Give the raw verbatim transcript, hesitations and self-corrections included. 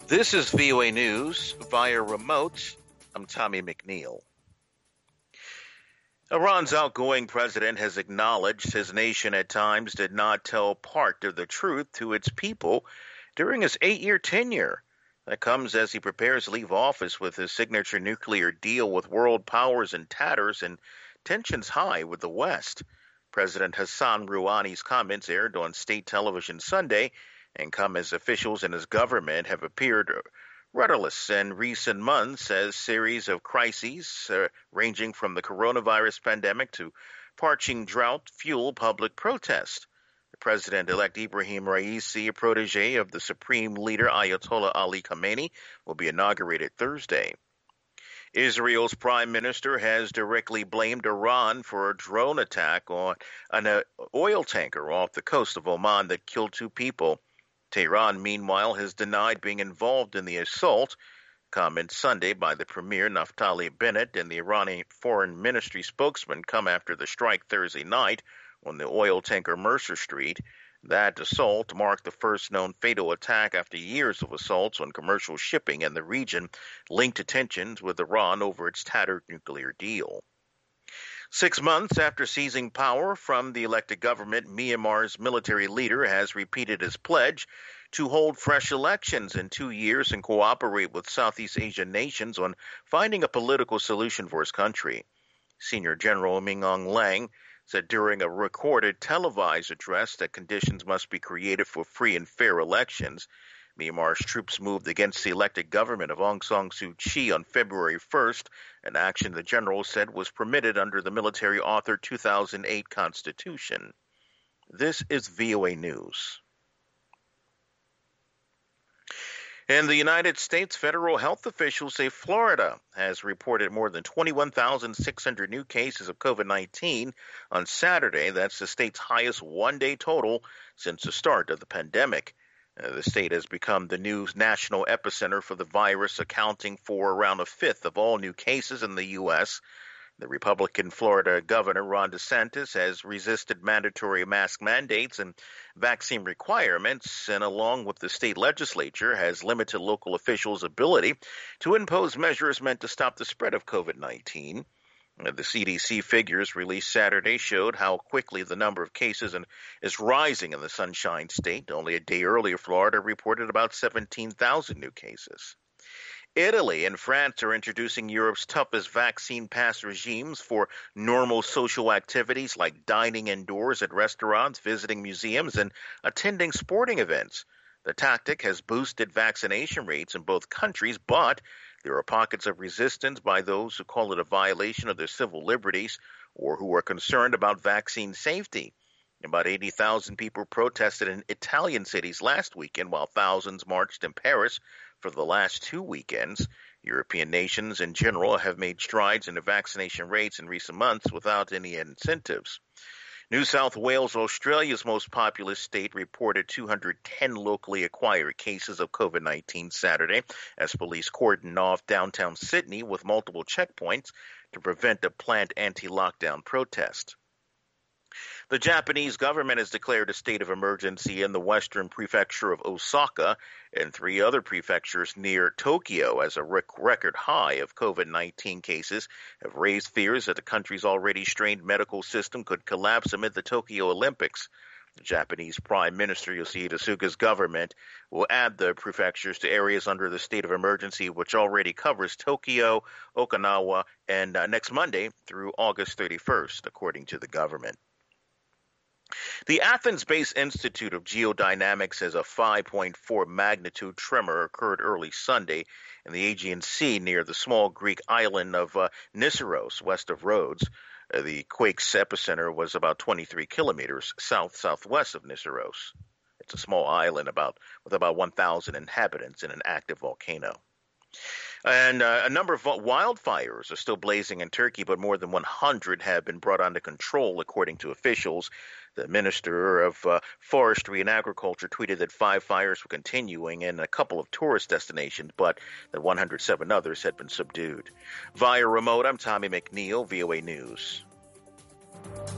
This is V O A News via remote. I'm Tommy McNeil. Iran's outgoing president has acknowledged his nation at times did not tell part of the truth to its people during his eight-year tenure. That comes as he prepares to leave office with his signature nuclear deal with world powers in tatters and tensions high with the West. President Hassan Rouhani's comments aired on state television Sunday and come as officials in his government have appeared rudderless in recent months as series of crises uh, ranging from the coronavirus pandemic to parching drought fuel public protest. The President-elect Ibrahim Raisi, a protege of the Supreme Leader Ayatollah Ali Khamenei, will be inaugurated Thursday. Israel's prime minister has directly blamed Iran for a drone attack on an uh, oil tanker off the coast of Oman that killed two people. Tehran, meanwhile, has denied being involved in the assault. Comments Sunday by the Premier Naftali Bennett and the Iranian Foreign Ministry spokesman come after the strike Thursday night on the oil tanker Mercer Street. That assault marked the first known fatal attack after years of assaults on commercial shipping in the region linked to tensions with Iran over its tattered nuclear deal. Six months after seizing power from the elected government, Myanmar's military leader has repeated his pledge to hold fresh elections in two years and cooperate with Southeast Asian nations on finding a political solution for his country. Senior General Min Aung Hlaing said during a recorded televised address that conditions must be created for free and fair elections. Myanmar's troops moved against the elected government of Aung San Suu Kyi on February first, an action the general said was permitted under the military-authored two thousand eight Constitution. This is V O A News. In the United States, federal health officials say Florida has reported more than twenty-one thousand six hundred new cases of COVID nineteen on Saturday. That's the state's highest one-day total since the start of the pandemic. Uh, the state has become the new national epicenter for the virus, accounting for around a fifth of all new cases in the U S The Republican Florida Governor Ron DeSantis has resisted mandatory mask mandates and vaccine requirements, and along with the state legislature, has limited local officials' ability to impose measures meant to stop the spread of COVID nineteen. The C D C figures released Saturday showed how quickly the number of cases is rising in the Sunshine State. Only a day earlier, Florida reported about seventeen thousand new cases. Italy and France are introducing Europe's toughest vaccine pass regimes for normal social activities like dining indoors at restaurants, visiting museums, and attending sporting events. The tactic has boosted vaccination rates in both countries, but there are pockets of resistance by those who call it a violation of their civil liberties or who are concerned about vaccine safety. About eighty thousand people protested in Italian cities last weekend, while thousands marched in Paris for the last two weekends. European nations in general have made strides in the vaccination rates in recent months without any incentives. New South Wales, Australia's most populous state, reported two hundred ten locally acquired cases of COVID nineteen Saturday as police cordoned off downtown Sydney with multiple checkpoints to prevent a planned anti-lockdown protest. The Japanese government has declared a state of emergency in the western prefecture of Osaka and three other prefectures near Tokyo as a rec- record high of COVID nineteen cases have raised fears that the country's already strained medical system could collapse amid the Tokyo Olympics. The Japanese Prime Minister Yoshihide Suga's government will add the prefectures to areas under the state of emergency, which already covers Tokyo, Okinawa, and uh, next Monday through August thirty-first, according to the government. The Athens-based Institute of Geodynamics says a five point four magnitude tremor occurred early Sunday in the Aegean Sea near the small Greek island of uh, Nisseros, west of Rhodes. Uh, the quake's epicenter was about twenty-three kilometers south-southwest of Nisseros. It's a small island about with about one thousand inhabitants in an active volcano. And uh, a number of wildfires are still blazing in Turkey, but more than one hundred have been brought under control, according to officials. The Minister of uh, Forestry and Agriculture tweeted that five fires were continuing in a couple of tourist destinations, but that one hundred seven others had been subdued. Via remote, I'm Tommy McNeil, V O A News.